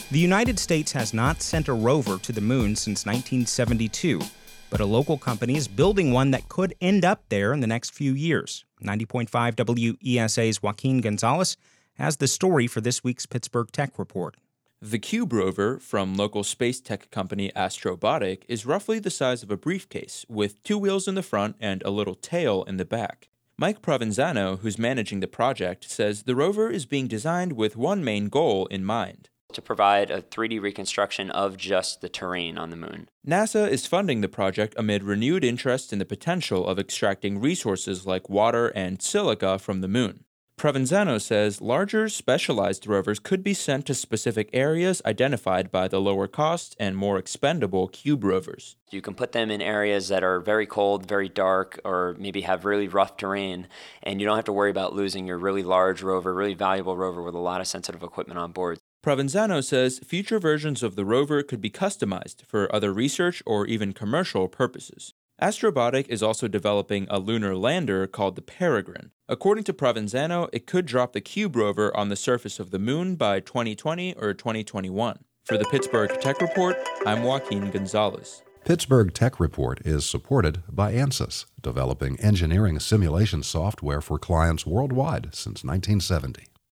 The United States has not sent a rover to the moon since 1972, but a local company is building one that could end up there in the next few years. 90.5 WESA's Joaquin Gonzalez has the story for this week's Pittsburgh Tech Report. The Cube rover from local space tech company Astrobotic is roughly the size of a briefcase, with 2 wheels in the front and a little tail in the back. Mike Provenzano, who's managing the project, says the rover is being designed with one main goal in mind: to provide a 3D reconstruction of just the terrain on the moon. NASA is funding the project amid renewed interest in the potential of extracting resources like water and silica from the moon. Provenzano says larger, specialized rovers could be sent to specific areas identified by the lower cost and more expendable Cube rovers. You can put them in areas that are very cold, very dark, or maybe have really rough terrain, and you don't have to worry about losing your really large rover, really valuable rover with a lot of sensitive equipment on board. Provenzano says future versions of the rover could be customized for other research or even commercial purposes. Astrobotic is also developing a lunar lander called the Peregrine. According to Provenzano, it could drop the Cube rover on the surface of the moon by 2020 or 2021. For the Pittsburgh Tech Report, I'm Joaquin Gonzalez. Pittsburgh Tech Report is supported by ANSYS, developing engineering simulation software for clients worldwide since 1970.